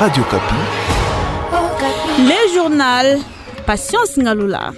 Radio Kapi. Le journal Patience Ngalula.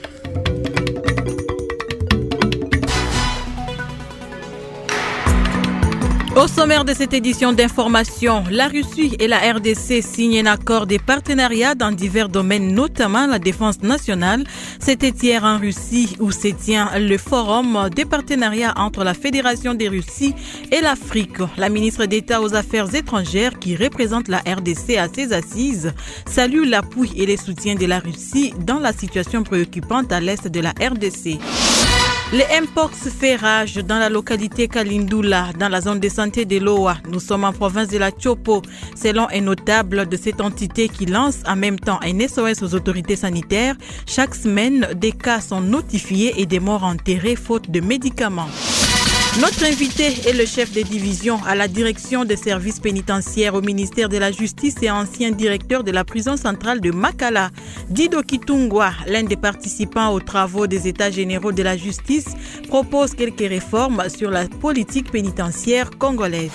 Au sommaire de cette édition d'information, la Russie et la RDC signent un accord de partenariat dans divers domaines, notamment la défense nationale. C'était hier en Russie où se tient le forum des partenariats entre la Fédération des Russies et l'Afrique. La ministre d'État aux Affaires étrangères qui représente la RDC à ses assises salue l'appui et les soutiens de la Russie dans la situation préoccupante à l'est de la RDC. Le Mpox fait rage dans la localité Kalindula, dans la zone de santé de Loa. Nous sommes en province de la Tchopo. Selon un notable de cette entité qui lance en même temps un SOS aux autorités sanitaires, chaque semaine, des cas sont notifiés et des morts enterrés faute de médicaments. Notre invité est le chef de division à la direction des services pénitentiaires au ministère de la Justice et ancien directeur de la prison centrale de Makala. Dido Kitungwa, l'un des participants aux travaux des États généraux de la justice, propose quelques réformes sur la politique pénitentiaire congolaise.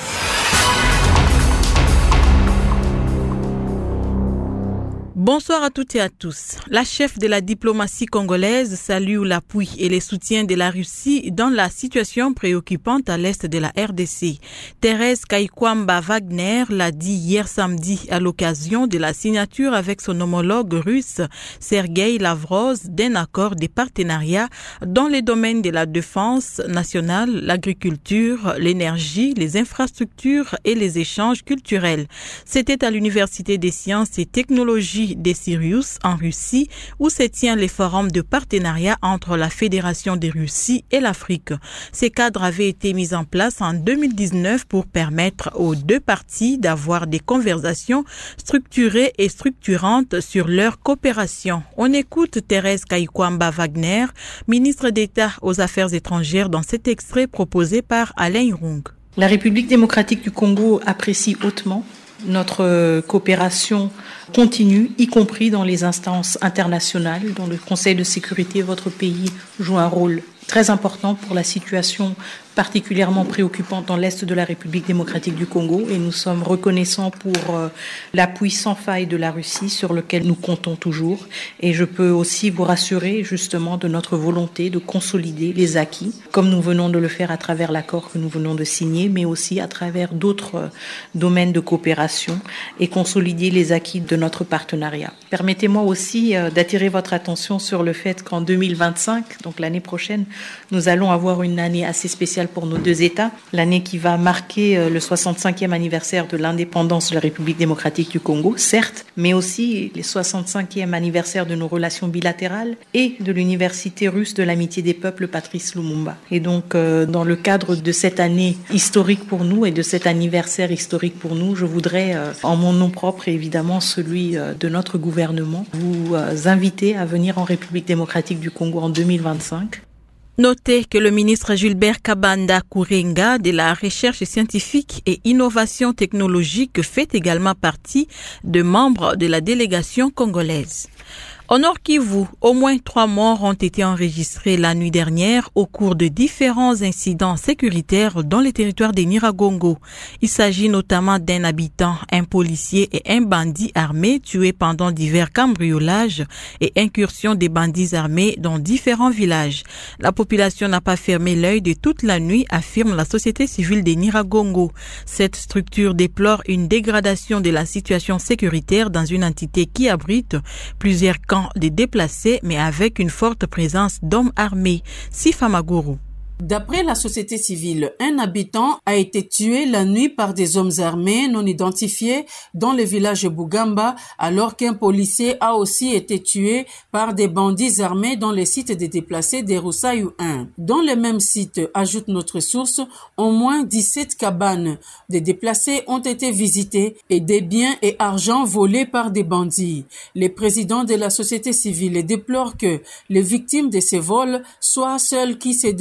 Bonsoir à toutes et à tous. La chef de la diplomatie congolaise salue l'appui et les soutiens de la Russie dans la situation préoccupante à l'est de la RDC. Thérèse Kaikwamba Wagner l'a dit hier samedi à l'occasion de la signature avec son homologue russe Sergueï Lavrov d'un accord de partenariat dans les domaines de la défense nationale, l'agriculture, l'énergie, les infrastructures et les échanges culturels. C'était à l'Université des sciences et technologies de Sirius en Russie où se tient le forum de partenariat entre la Fédération des Russies et l'Afrique. Ces cadres avaient été mis en place en 2019 pour permettre aux deux parties d'avoir des conversations structurées et structurantes sur leur coopération. On écoute Thérèse Kaikwamba Wagner, ministre d'État aux Affaires étrangères, dans cet extrait proposé par Alain Irung. La République démocratique du Congo apprécie hautement notre coopération continue, y compris dans les instances internationales, dont le Conseil de sécurité. Votre pays joue un rôle très important pour la situation particulièrement préoccupante dans l'est de la République démocratique du Congo, et nous sommes reconnaissants pour l'appui sans faille de la Russie sur lequel nous comptons toujours. Et je peux aussi vous rassurer justement de notre volonté de consolider les acquis, comme nous venons de le faire à travers l'accord que nous venons de signer, mais aussi à travers d'autres domaines de coopération, et consolider les acquis de notre partenariat. Permettez-moi aussi d'attirer votre attention sur le fait qu'en 2025, donc l'année prochaine, nous allons avoir une année assez spéciale pour nos deux États, l'année qui va marquer le 65e anniversaire de l'indépendance de la République démocratique du Congo, certes, mais aussi les 65e anniversaire de nos relations bilatérales et de l'Université russe de l'amitié des peuples Patrice Lumumba. Et donc, dans le cadre de cette année historique pour nous et de cet anniversaire historique pour nous, je voudrais, en mon nom propre et évidemment celui de notre gouvernement, vous inviter à venir en République démocratique du Congo en 2025. Notez que le ministre Gilbert Kabanda Kourenga de la recherche scientifique et innovation technologique fait également partie de membres de la délégation congolaise. Au Nord Kivu, au moins 3 morts ont été enregistrés la nuit dernière au cours de différents incidents sécuritaires dans les territoires de Nyiragongo. Il s'agit notamment d'un habitant, un policier et un bandit armé tués pendant divers cambriolages et incursions des bandits armés dans différents villages. La population n'a pas fermé l'œil de toute la nuit, affirme la société civile de Nyiragongo. Cette structure déplore une dégradation de la situation sécuritaire dans une entité qui abrite plusieurs camps des déplacés, mais avec une forte présence d'hommes armés. Sifa Maguru. D'après la société civile, un habitant a été tué la nuit par des hommes armés non identifiés dans le village de Bugamba, alors qu'un policier a aussi été tué par des bandits armés dans le site des déplacés de Roussaïou 1. Dans le même site, ajoute notre source, au moins 17 cabanes des déplacés ont été visitées et des biens et argent volés par des bandits. Le président de la société civile déplore que les victimes de ces vols soient celles qui se débrouillent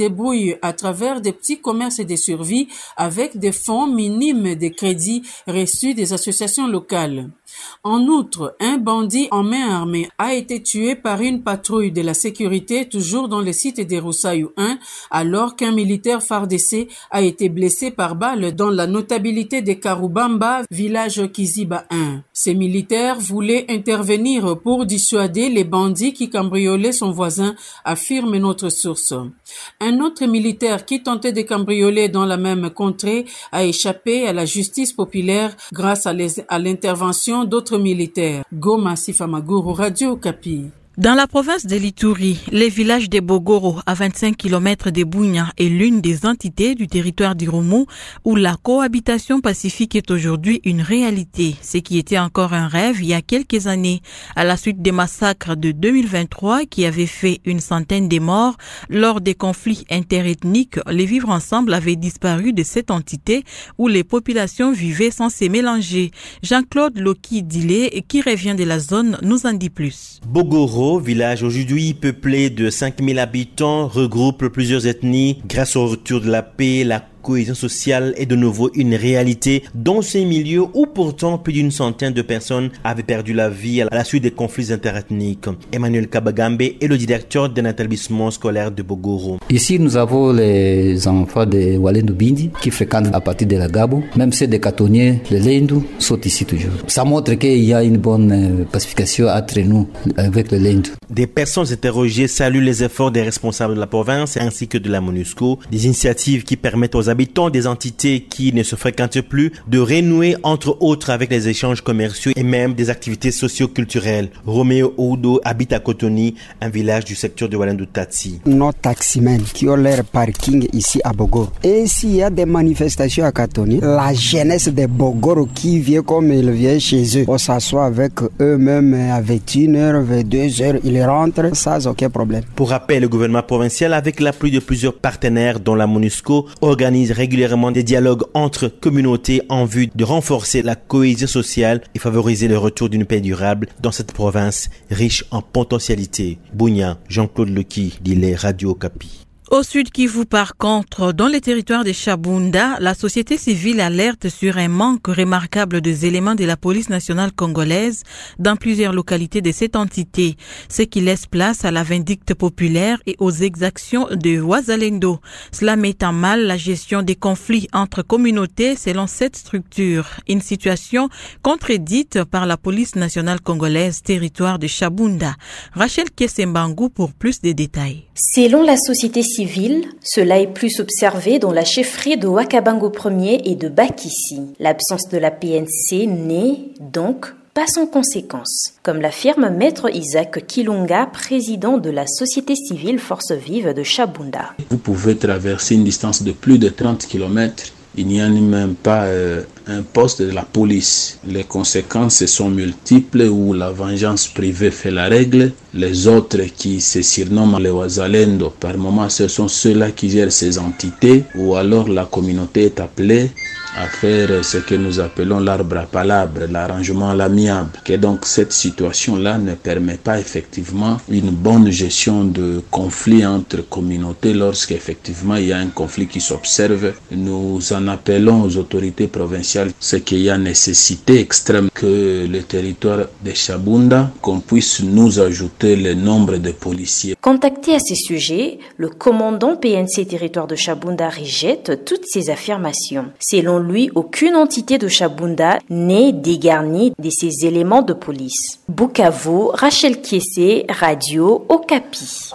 débrouillent à travers des petits commerces et des survies avec des fonds minimes des crédits reçus des associations locales. En outre, un bandit en main armée a été tué par une patrouille de la sécurité toujours dans le site des Roussailles 1, alors qu'un militaire FARDC a été blessé par balle dans la notabilité de Karubamba, village Kiziba 1. Ces militaires voulaient intervenir pour dissuader les bandits qui cambriolaient son voisin, affirme notre source. Un autre militaire qui tentait de cambrioler dans la même contrée a échappé à la justice populaire grâce à l'intervention d'autres militaires. Goma Sifamaguru, Radio Okapi. Dans la province de l'Ituri, le village de Bogoro, à 25 km de Bunia, est l'une des entités du territoire d'Irumu où la cohabitation pacifique est aujourd'hui une réalité, ce qui était encore un rêve il y a quelques années, à la suite des massacres de 2023 qui avaient fait une centaine de morts. Lors des conflits interethniques, les vivre ensemble avaient disparu de cette entité où les populations vivaient sans se mélanger. Jean-Claude Loki-Dilé, qui revient de la zone, nous en dit plus. Bogoro, village aujourd'hui peuplé de 5000 habitants, regroupe plusieurs ethnies. Grâce au retour de la paix, la cohésion sociale est de nouveau une réalité dans ces milieux où pourtant plus d'une centaine de personnes avaient perdu la vie à la suite des conflits interethniques. Emmanuel Kabagambe est le directeur d'un établissement scolaire de Bogoro. Ici, nous avons les enfants de Walendu Bindi qui fréquentent à partir de la Gabo. Même ceux des Catonniers, les Lendu, sont ici toujours. Ça montre qu'il y a une bonne pacification entre nous avec les Lendu. Des personnes interrogées saluent les efforts des responsables de la province ainsi que de la MONUSCO, des initiatives qui permettent aux habitants des entités qui ne se fréquentent plus de renouer entre autres avec les échanges commerciaux et même des activités socio-culturelles. Roméo Oudo habite à Kotoni, un village du secteur de Walendu Tati. Nos taximens qui ont leur parking ici à Bogoro. Et s'il y a des manifestations à Kotoni, la jeunesse de Bogoro qui vient comme ils viennent chez eux, on s'assoit avec eux-mêmes à 21h, 22h, ils rentrent sans aucun problème. Pour rappel, le gouvernement provincial, avec l'appui de plusieurs partenaires dont la MONUSCO, organise régulièrement des dialogues entre communautés en vue de renforcer la cohésion sociale et favoriser le retour d'une paix durable dans cette province riche en potentialités. Bunia, Jean-Claude Lequi, Dilé, Radio Okapi. Au Sud Kivu, par contre, dans les territoires de Chabunda, la société civile alerte sur un manque remarquable des éléments de la police nationale congolaise dans plusieurs localités de cette entité, ce qui laisse place à la vindicte populaire et aux exactions de Wazalendo. Cela met en mal la gestion des conflits entre communautés selon cette structure, une situation contredite par la police nationale congolaise territoire de Chabunda. Rachel Kesembangu pour plus de détails. Selon la société civile, cela est plus observé dans la chefferie de Wakabango 1er et de Bakissi. L'absence de la PNC n'est donc pas sans conséquence, comme l'affirme Maître Isaac Kilunga, président de la société civile Force Vive de Chabunda. Vous pouvez traverser une distance de plus de 30 km. Il n'y a même pas un poste de la police. Les conséquences sont multiples où la vengeance privée fait la règle. Les autres qui se surnomment les Wazalendo, par moments ce sont ceux-là qui gèrent ces entités ou alors la communauté est appelée à faire ce que nous appelons l'arbre à palabres, l'arrangement à l'amiable. Et donc cette situation-là ne permet pas effectivement une bonne gestion de conflits entre communautés lorsqu'effectivement il y a un conflit qui s'observe. Nous en appelons aux autorités provinciales, c'est qu'il y a nécessité extrême que le territoire de Chabunda, qu'on puisse nous ajouter le nombre de policiers. Contacté à ce sujet, le commandant PNC territoire de Chabunda rejette toutes ces affirmations. Selon lui, aucune entité de Chabunda n'est dégarnie de ces éléments de police. Bukavu, Rachel Kiese, Radio Okapi.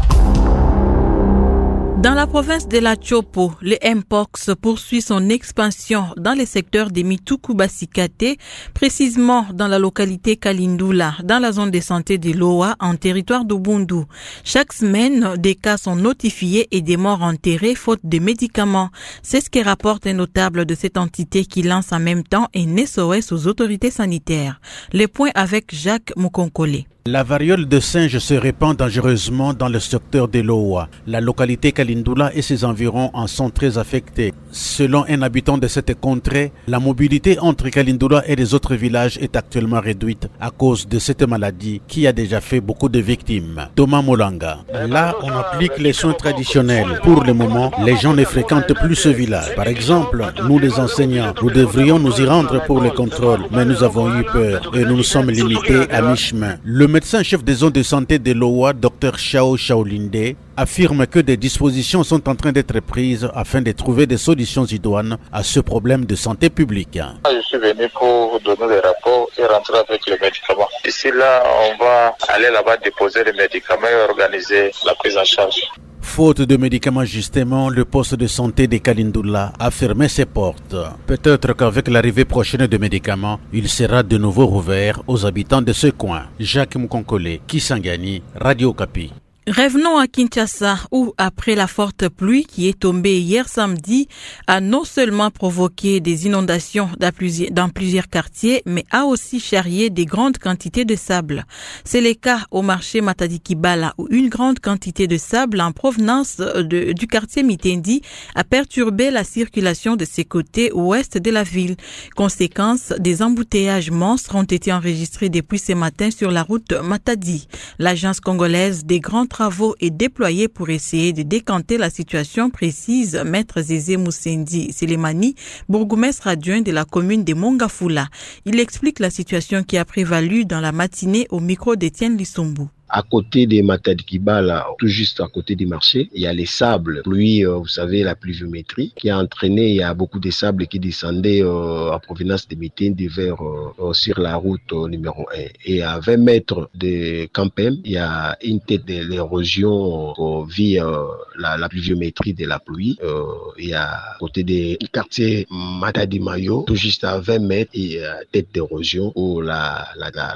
Dans la province de la Chopo, le Mpox poursuit son expansion dans les secteurs de Mituku-Basikate, précisément dans la localité Kalindula, dans la zone de santé de Loa, en territoire d'Ubundu. Chaque semaine, des cas sont notifiés et des morts enterrés faute de médicaments. C'est ce que rapporte un notable de cette entité qui lance en même temps un SOS aux autorités sanitaires. Les points avec Jacques Mukonkole. La variole de singe se répand dangereusement dans le secteur de Loa. La localité Kalindula Kalindoula et ses environs en sont très affectés. Selon un habitant de cette contrée, la mobilité entre Kalindoula et les autres villages est actuellement réduite à cause de cette maladie qui a déjà fait beaucoup de victimes. Thomas Molanga. Là, on applique les soins traditionnels. Pour le moment, les gens ne fréquentent plus ce village. Par exemple, nous les enseignants, nous devrions nous y rendre pour les contrôles, mais nous avons eu peur et nous nous sommes limités à mi-chemin. Le médecin-chef des zones de santé de l'Owa, Dr Chao Shaolinde, affirme que des dispositions sont en train d'être prises afin de trouver des solutions idoines à ce problème de santé publique. Je suis venu pour donner les rapports et rentrer avec les médicaments. Ici, là, on va aller là-bas déposer les médicaments et organiser la prise en charge. Faute de médicaments justement, le poste de santé de Kalindoula a fermé ses portes. Peut-être qu'avec l'arrivée prochaine de médicaments, il sera de nouveau rouvert aux habitants de ce coin. Jacques Moukonkole, Kisangani, Radio Okapi. Revenons à Kinshasa où, après la forte pluie qui est tombée hier samedi, a non seulement provoqué des inondations dans plusieurs quartiers, mais a aussi charrié des grandes quantités de sable. C'est le cas au marché Matadi-Kibala où une grande quantité de sable en provenance du quartier Mitendi a perturbé la circulation de ses côtés ouest de la ville. Conséquence, des embouteillages monstres ont été enregistrés depuis ce matin sur la route Matadi. L'agence congolaise des grands travaux est déployé pour essayer de décanter la situation, précise Maître Zézé Moussendi Selemani, bourgmestre adjoint de la commune de Mongafula. Il explique la situation qui a prévalu dans la matinée au micro d'Étienne Lissombo. À côté des Matadi-Kibala, tout juste à côté du marché, il y a les sables, pluie, vous savez, la pluviométrie qui a entraîné, il y a beaucoup de sable qui descendaient en provenance de Mitendi vers sur la route numéro 1. Et à 20 mètres de Campem, il y a une tête de l'érosion via la pluviométrie de la pluie. Il y a à côté des quartiers Matadi-Mayo, tout juste à 20 mètres, il y a une tête d'érosion où la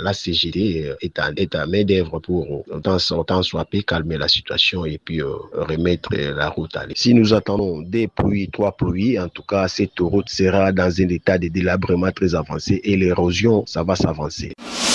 CGD est à main d'œuvre pour autant swapper, calmer la situation et puis remettre la route à l'aise. Si nous attendons 3 pluies, en tout cas, cette route sera dans un état de délabrement très avancé et l'érosion, ça va s'avancer.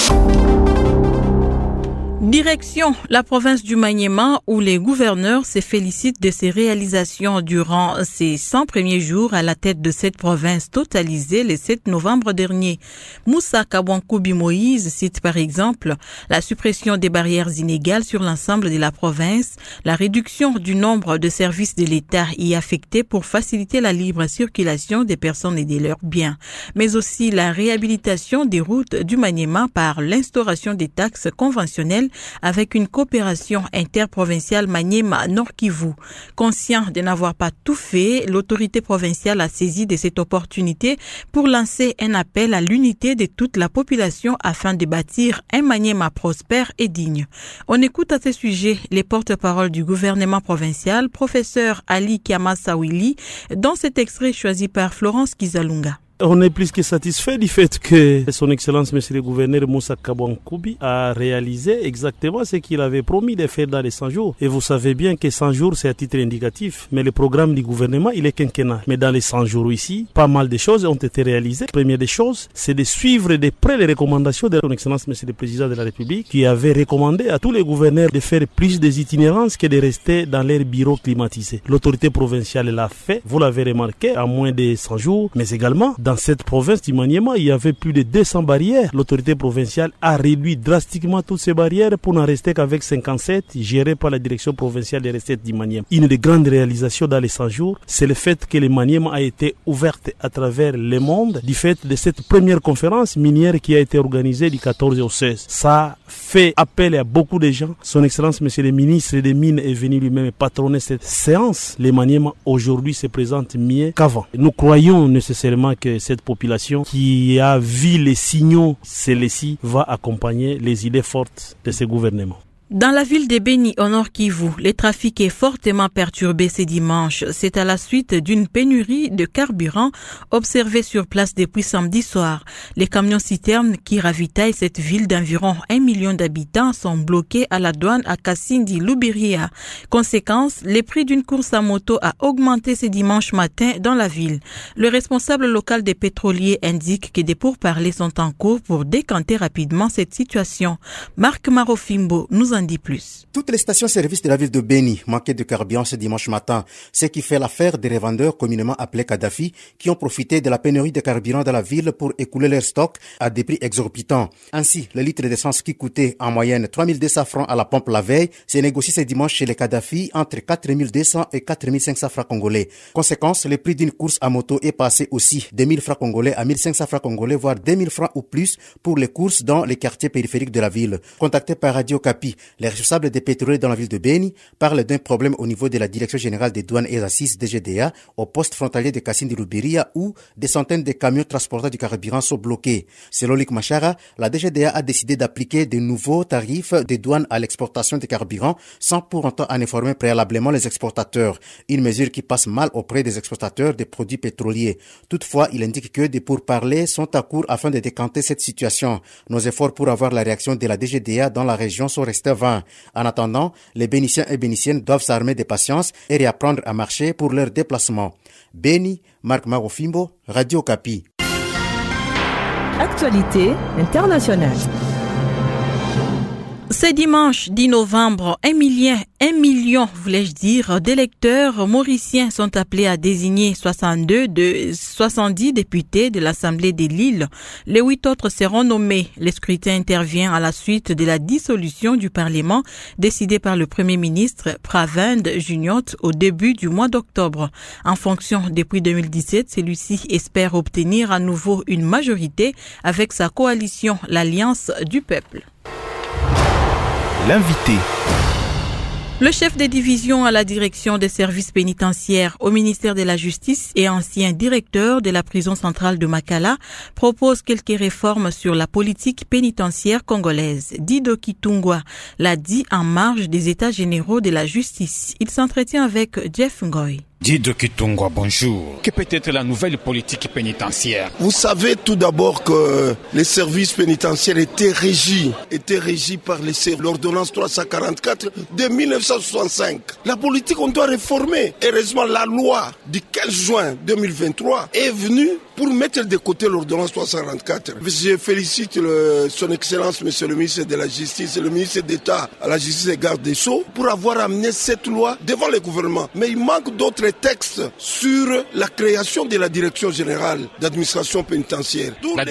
Direction la province du Maniema où les gouverneurs se félicitent de ses réalisations durant ces 100 premiers jours à la tête de cette province totalisée le 7 novembre dernier. Moussa Kabwankoubi Moïse cite par exemple la suppression des barrières inégales sur l'ensemble de la province, la réduction du nombre de services de l'État y affectés pour faciliter la libre circulation des personnes et de leurs biens, mais aussi la réhabilitation des routes du Maniema par l'instauration des taxes conventionnelles avec une coopération interprovinciale Maniema-Nord Kivu. Conscient de n'avoir pas tout fait, l'autorité provinciale a saisi de cette opportunité pour lancer un appel à l'unité de toute la population afin de bâtir un Maniema prospère et digne. On écoute à ce sujet les porte-paroles du gouvernement provincial, professeur Ali Kiamasawili, dans cet extrait choisi par Florence Kizalunga. On est plus que satisfait du fait que son Excellence Monsieur le Gouverneur Moussa Kabwankoubi a réalisé exactement ce qu'il avait promis de faire dans les 100 jours. Et vous savez bien que 100 jours c'est à titre indicatif, mais le programme du gouvernement il est quinquennal. Mais dans les 100 jours ici, pas mal de choses ont été réalisées. La première des choses, c'est de suivre de près les recommandations de son Excellence Monsieur le Président de la République qui avait recommandé à tous les gouverneurs de faire plus des itinérances que de rester dans leurs bureaux climatisés. L'autorité provinciale l'a fait, vous l'avez remarqué, en moins de 100 jours, mais également dans cette province du Maniema, il y avait plus de 200 barrières. L'autorité provinciale a réduit drastiquement toutes ces barrières pour n'en rester qu'avec 57, gérées par la direction provinciale des recettes du Maniema. Une des grandes réalisations dans les 100 jours, c'est le fait que le Maniema a été ouverte à travers le monde du fait de cette première conférence minière qui a été organisée du 14 au 16. Ça fait appel à beaucoup de gens. Son Excellence, Monsieur le Ministre des Mines est venu lui-même patronner cette séance. Le Maniema aujourd'hui se présente mieux qu'avant. Nous croyons nécessairement que cette population qui a vu les signaux, celle-ci va accompagner les idées fortes de ce gouvernement. Dans la ville de Beni, au Nord Kivu, le trafic est fortement perturbé ce dimanche. C'est à la suite d'une pénurie de carburant observée sur place depuis samedi soir. Les camions-citernes qui ravitaillent cette ville d'environ 1 million d'habitants sont bloqués à la douane à Kasindi-Lubiria. Conséquence, le prix d'une course à moto a augmenté ce dimanche matin dans la ville. Le responsable local des pétroliers indique que des pourparlers sont en cours pour décanter rapidement cette situation. Marc Marofimbo nous en en dit plus. Toutes les stations-service de la ville de Béni manquaient de carburant ce dimanche matin, ce qui fait l'affaire des revendeurs communément appelés Kadhafi qui ont profité de la pénurie de carburant dans la ville pour écouler leurs stocks à des prix exorbitants. Ainsi, le litre d'essence qui coûtait en moyenne 3200 francs à la pompe la veille s'est négocié ce dimanche chez les Kadhafi entre 4200 et 4500 francs congolais. Conséquence, le prix d'une course à moto est passé aussi de 1000 francs congolais à 1500 francs congolais, voire 2000 francs ou plus pour les courses dans les quartiers périphériques de la ville. Contacté par Radio Kapi, les responsables des pétroliers dans la ville de Béni parlent d'un problème au niveau de la Direction générale des douanes et assises DGDA au poste frontalier de Kassine de Loubiria où des centaines de camions transportant du carburant sont bloqués. Selon Luc Machara, la DGDA a décidé d'appliquer de nouveaux tarifs de douane à l'exportation de carburant sans pour autant en informer préalablement les exportateurs. Une mesure qui passe mal auprès des exportateurs des produits pétroliers. Toutefois, il indique que des pourparlers sont à court afin de décanter cette situation. Nos efforts pour avoir la réaction de la DGDA dans la région sont restés vains. En attendant, les Bénitiens et Bénitiennes doivent s'armer de patience et réapprendre à marcher pour leur déplacement. Béni, Marc Marofimbo, Radio Kapi. Actualité internationale. Ce dimanche 10 novembre, 1 million, voulais-je dire, d'électeurs mauriciens sont appelés à désigner 62 de 70 députés de l'Assemblée de l'île. Les 8 autres seront nommés. Le scrutin intervient à la suite de la dissolution du Parlement décidée par le Premier ministre Pravind Jugnauth au début du mois d'octobre. En fonction depuis 2017, celui-ci espère obtenir à nouveau une majorité avec sa coalition, l'Alliance du peuple. L'invité. Le chef des divisions à la direction des services pénitentiaires au ministère de la Justice et ancien directeur de la prison centrale de Makala propose quelques réformes sur la politique pénitentiaire congolaise. Dido Kitungwa l'a dit en marge des États généraux de la justice. Il s'entretient avec Jeff Ngoy. Dido Kitungwa, bonjour. Que peut être la nouvelle politique pénitentiaire? Vous savez tout d'abord que les services pénitentiaires étaient régis par l'ordonnance 344 de 1965. La politique, on doit réformer. Heureusement, la loi du 15 juin 2023 est venue pour mettre de côté l'ordonnance 344. Je félicite son Excellence, Monsieur le ministre de la Justice et le ministre d'État à la Justice et Garde des Sceaux pour avoir amené cette loi devant le gouvernement. Mais il manque d'autres textes sur la création de la Direction générale d'administration pénitentiaire. La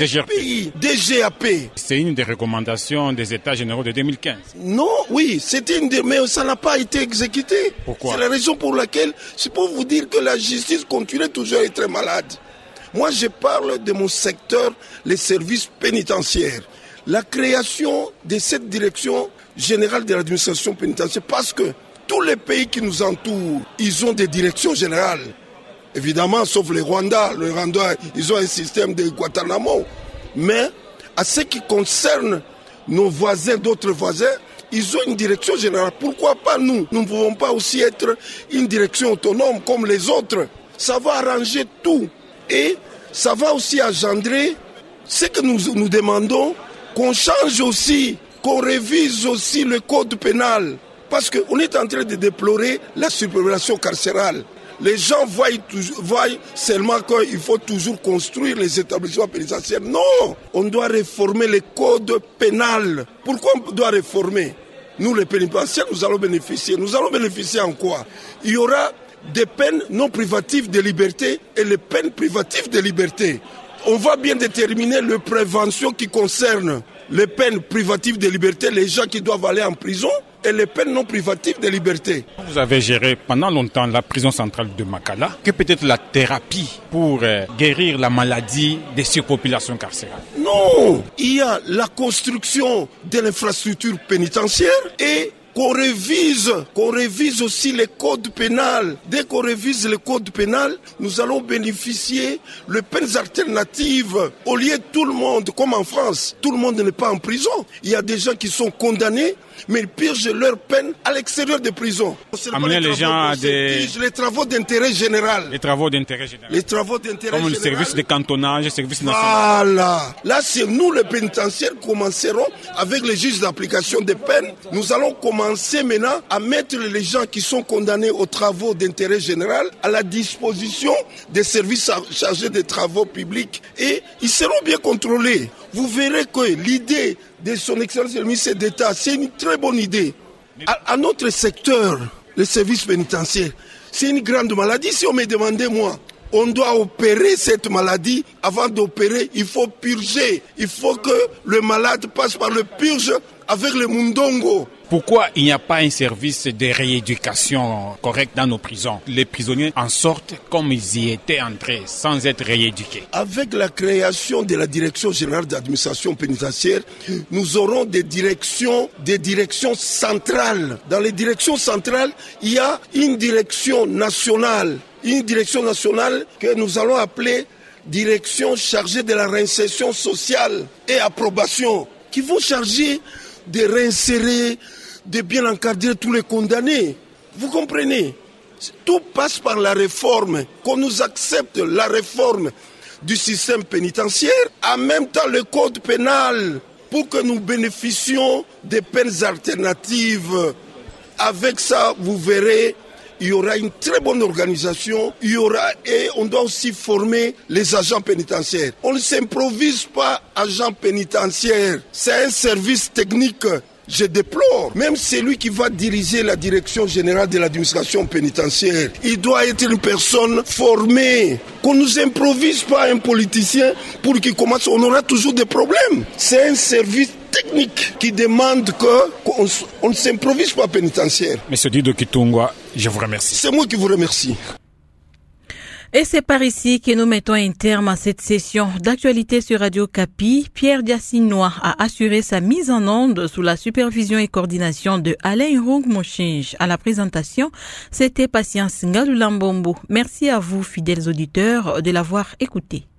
DGAP. C'est une des recommandations des États généraux de 2015. Non, oui, c'était mais ça n'a pas été exécuté. Pourquoi? C'est la raison pour laquelle c'est pour vous dire que la justice continue toujours à être malade. Moi, je parle de mon secteur, les services pénitentiaires. La création de cette direction générale de l'administration pénitentiaire, parce que tous les pays qui nous entourent, ils ont des directions générales. Évidemment, sauf le Rwanda. Le Rwanda, ils ont un système de Guantanamo. Mais, à ce qui concerne nos voisins, d'autres voisins, ils ont une direction générale. Pourquoi pas nous? Nous ne pouvons pas aussi être une direction autonome comme les autres. Ça va arranger tout. Et ça va aussi engendrer ce que nous demandons, qu'on change aussi, qu'on révise aussi le code pénal. Parce qu'on est en train de déplorer la surpopulation carcérale. Les gens voient seulement qu'il faut toujours construire les établissements pénitentiaires. Non, on doit réformer le code pénal. Pourquoi on doit réformer? Nous, les pénitentiaires, nous allons bénéficier. Nous allons bénéficier en quoi? Il y aura des peines non privatives de liberté et les peines privatives de liberté. On va bien déterminer les préventions qui concernent les peines privatives de liberté, les gens qui doivent aller en prison, et les peines non privatives de liberté. Vous avez géré pendant longtemps la prison centrale de Makala. Que peut être la thérapie pour guérir la maladie des surpopulations carcérales? Non, il y a la construction de l'infrastructure pénitentiaire et qu'on révise aussi le code pénal. Dès qu'on révise le code pénal, nous allons bénéficier de peines alternatives. Au lieu de tout le monde, comme en France, tout le monde n'est pas en prison. Il y a des gens qui sont condamnés, mais ils purgent leur peine à l'extérieur des prisons. Amener les gens à les travaux d'intérêt général. Les travaux d'intérêt général. Les travaux d'intérêt général. Comme le service de cantonnage, le service national. Voilà. Là, c'est nous, les pénitentiaires, commencerons avec les juges d'application des peines. Nous allons commencer maintenant à mettre les gens qui sont condamnés aux travaux d'intérêt général à la disposition des services chargés des travaux publics. Et ils seront bien contrôlés. vous verrez que l'idée de son excellence le ministre d'État, c'est une très bonne idée. À notre secteur, le service pénitentiaire, c'est une grande maladie. Si on me demandait, moi, on doit opérer cette maladie. Avant d'opérer, il faut purger. Il faut que le malade passe par le purge avec le mundongo. Pourquoi il n'y a pas un service de rééducation correct dans nos prisons? Les prisonniers en sortent comme ils y étaient entrés, sans être rééduqués. Avec la création de la Direction générale d'administration pénitentiaire, nous aurons des directions centrales. Dans les directions centrales, il y a une direction nationale que nous allons appeler direction chargée de la réinsertion sociale et approbation, qui vont charger de réinsérer, de bien encadrer tous les condamnés. Vous comprenez? Tout passe par la réforme, qu'on nous accepte la réforme du système pénitentiaire, en même temps le code pénal, pour que nous bénéficions des peines alternatives. Avec ça, vous verrez, il y aura une très bonne organisation, et on doit aussi former les agents pénitentiaires. On ne s'improvise pas agent pénitentiaire, c'est un service technique. Je déplore, même celui qui va diriger la direction générale de l'administration pénitentiaire, il doit être une personne formée. Qu'on ne nous improvise pas un politicien pour qu'il commence, on aura toujours des problèmes. C'est un service technique qui demande qu'on ne s'improvise pas pénitentiaire. Monsieur Dido Kitungwa, je vous remercie. C'est moi qui vous remercie. Et c'est par ici que nous mettons un terme à cette session d'actualité sur Radio Kapi. Pierre Diassinois a assuré sa mise en onde sous la supervision et coordination de Alain Rung Mochinge. À la présentation, c'était Patience Ngalulambombo. Merci à vous, fidèles auditeurs, de l'avoir écouté.